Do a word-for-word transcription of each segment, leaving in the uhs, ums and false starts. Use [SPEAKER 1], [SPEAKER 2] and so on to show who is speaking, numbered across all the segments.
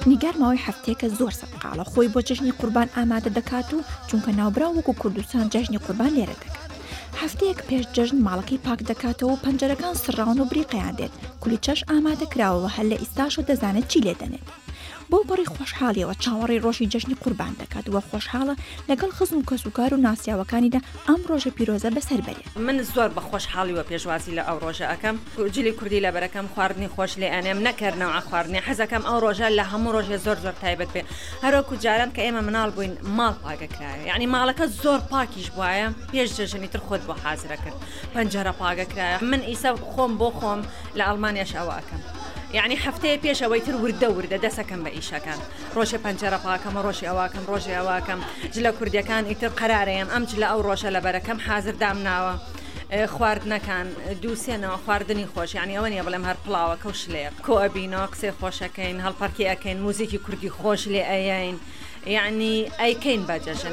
[SPEAKER 1] نیگار ماوەی هەفتەیەکە زۆر سەرقاڵە خۆی بۆ جەژنی قوربان ئامادە دەکات و چونکە ناوبرا وەکو کوردستان جەژنی قوربان لێرە دەکات. هەفتەیەک پێش جەژن ماڵەکەی پاک دەکاتەوە و پەنجەرەکان سڕاون و بریقیان دێت، کولیچەش ئامادە کراوەوە هەر لە ئیستاشە دەزانێت چی لێ دەنێت. بۆ بەڕی خۆشحاڵیەوە چاوەڕی ڕۆژی جەژنی قوربان دەکات وە خۆشحاڵە لەگەڵ خزم و کەسوکار و ناسیاوەکانیدا ئەم ڕۆژە پیرۆزە بەسەر بەرێت.
[SPEAKER 2] من زۆر بە خۆشحاڵیوە پێشوازی لە ئەو ڕۆژە ئەەکەم جلی کوردی لە بەرەکەم خواردنی خۆش لێ ئەنێم نەکردنەوە خواردنی حەزەکەم ئەو ڕۆژە لە هەموو ڕۆژێ زۆر زۆر تایبەت بێ هەروەکو جاران کە ئێمە مناڵ بووین ماڵ پاگەکرایە، یعنی ماڵەکە زۆر پاکیش بواە پێش جەژنی تر خۆت بۆ حازرە کرد پەنجەرە پاگەکرایە. من ئیسا خۆم بۆ خۆم لە ئەڵمانیاش ئەوە ئەەکەم، یعنی هەفتەیە پێشەوەی تر وردە وردە دەسەکەم بە ئیشەکان ڕۆژێ پەنجەرە پاکەمە ڕۆژی ئەواکەم ڕۆژی ئەواکەم جلە کوردیەکان ئیتر قەرارەیەم ئەم جلە ئەو ڕۆژە لە بەرەکەم حازر دامناوە خواردنەکان دووسێنەوە خواردنی خۆش، یعنی ئەوە نیە بڵێم هەر پڵاوەکە و شلەیە کۆ ئەبینەوە قسەی خۆشەکەین هەڵپەرکی ئەەکەین موزیکی کوردی خۆش لێ ئەیین، یعنی ئەیکەین بە جەژن.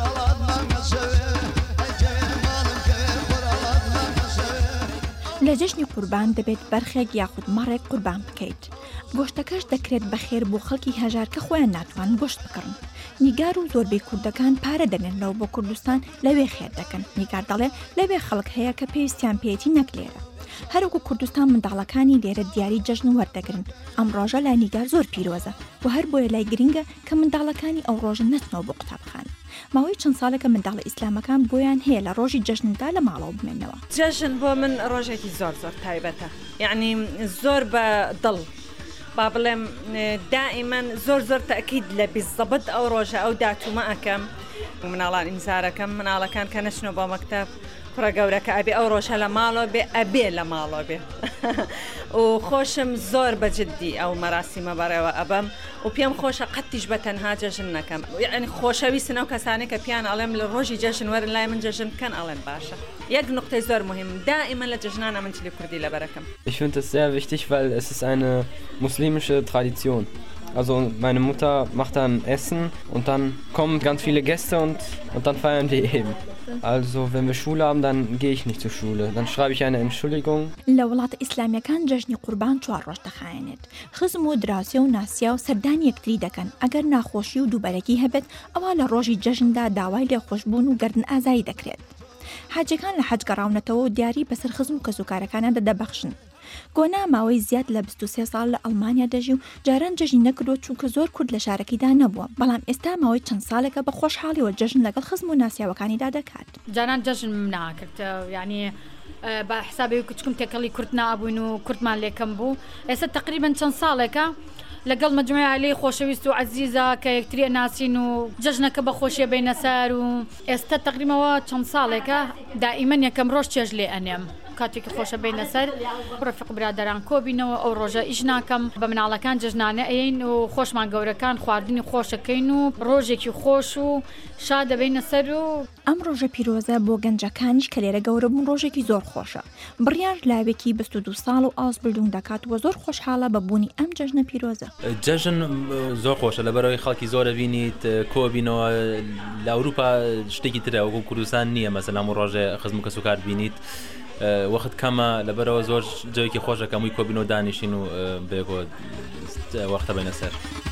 [SPEAKER 1] لە جەژنی قوربان دەبێت بەرخێک یاخود مەڕێک قوربان بکەیت. گۆشتەکەش دەکرێت بەخێر بۆ خەڵکی هەژار کە خۆیان ناتوان گۆشت بکڕن. نیگار و زۆربەی کوردەکان پارە دەنێنەوە بۆ کوردستان لەوێ خێر دەکەن. نیگار دەڵێ لەوێ خەڵک هەیە کە پێویستیان پێێتی نەک لێرە. هەروەکو کوردستان منداڵەکانی لێرە دیاری جەژن وەردەگرن. ئەم ڕۆژە لای نیگار زۆر پیرۆزە و هەر بۆیە لای گرنگە کە منداڵەکانی ئەو ڕۆژە نەچنەوە بۆ قوتابخانە. ماوەی چەند ساڵێکە منداڵە ئیسلامەکان بۆیان هەیە لە ڕۆژی جەژندا لە ماڵەوە بمێنەوە.
[SPEAKER 2] جەژن بۆ من ڕۆژێکی زۆر زۆر تایبەتە، یعنی زۆر بە دڵ با بڵێم دائیمەن زۆر زۆر تەکید لە بیزەبت ئەو ڕۆژە ئەو داتومە ئەەکەم مناڵان ئیمزارەکەم مناڵەکان کە نەچنەوە بۆ مەکتەب کوڕە گەورەکە ئەبێ ئەو ڕۆژە لە ماڵەوە بێ ئەبێ لە ماڵەوە بێ و خۆشم زۆر بەجددی ئەو مەراسیمە بەڕێوە ئەبەم و پێم خۆشە قەتیش بە تەنها جەژن نەکەم، یعنی خۆشەویستن ئەو کەسانی کە پیان ئەڵێم لە ڕۆژی جەژن وەرن لای من جەژن بکەن ئەڵێن باشە. یک نقطه زۆر مهم دائما لە جەژنانە من جلی کوردی لە بەرەکەم.
[SPEAKER 3] Ich finde es sehr wichtig, weil es ist eine muslimische Tradition. Also meine Mutter macht dann Essen und dann kommen ganz viele Gäste und, und dann feiern wir eben. Also wenn wir Schule haben, dann gehe ich nicht zur Schule. Dann schreibe ich eine Entschuldigung.
[SPEAKER 1] لە وڵاتە ئیسلامیەکان جەژنی قوربان چوار ڕۆژ دەخایەنێت. خزم و دراسێ و ناسیا و سەردانی یەکتری دەکەن. ئەگەر ناخۆشی و دووبەرەکی هەبێت ئەوە لە ڕۆژی جەژندا داوای لێخۆشبوون و گەردن ئازایی دەکرێت. حاجەکان لە حەج گەڕاونەتەوە و دیاری بەسەر خزم و کەسوکارەکانە دەدەبەخشن. گۆنا ماوەی زیاد لە بیست و سێ ساڵ لە ئەڵمانیا دەژی و جاران جەژنی نەکردووە چونکە زۆر کورد لە شارەکەیدا نەبووە، بەڵام ئێستا ماوەی چەند ساڵێکە بە خۆشحاڵیەوە جەژن لەگەڵ خزم و ناسیاوەکانیدا دەکات.
[SPEAKER 4] جاران جەژن ناکرد، یعنی بە حسابی کچکم تێکەڵی کورد نابووین و کوردمان لێکەم بوو. ئێستا تقریبان چەند ساڵێکە لەگەڵ مجموعە عەلەی خۆشەویست و عەزیزە کە یەکتری ناسین و جەژنەکە بە خۆشیە بینە سەر و ئێستا تقریبەوە چەند ساڵێکە دائیمەن یەکەم ڕۆژ چێژ لێ ئەنێم کاتێکی خۆشە بینە سەر ڕفیق برادەران کۆبینەوە ئەو ڕۆژە ئیش ناکەم بە مناڵەکان جەژنانە ئەین و خۆشمان گەورەکان خواردنی خۆشەکەین و ڕۆژێکی خۆش و شاد دەبینە سەر و
[SPEAKER 1] ئەم ڕۆژە پیرۆزە بۆ گەنجەکانیش کە لێرە گەورە بوون ڕۆژێکی زۆر خۆشە. بڕیار لاوێکی بیست و دوو ساڵ و ئاس بردوون دەکات و زۆر خۆشحاڵە بە بوونی ئەم جەژنە پیرۆزە.
[SPEAKER 5] جەژن زۆر خۆشە لەبەرەوەی خەڵکی زۆرە بینیت کۆبینەوە لە ئەوروپا شتێکی ترە وەکو کوردستان نییە مەسەلا ئەم ڕۆژێ خزم و کەسوکار بینیت وەخت کەمە لەبەرەوە زۆر جۆیکی خۆشەکەم وی کۆبینەوە دانیشین و بێگۆ وەختە بینە سەر.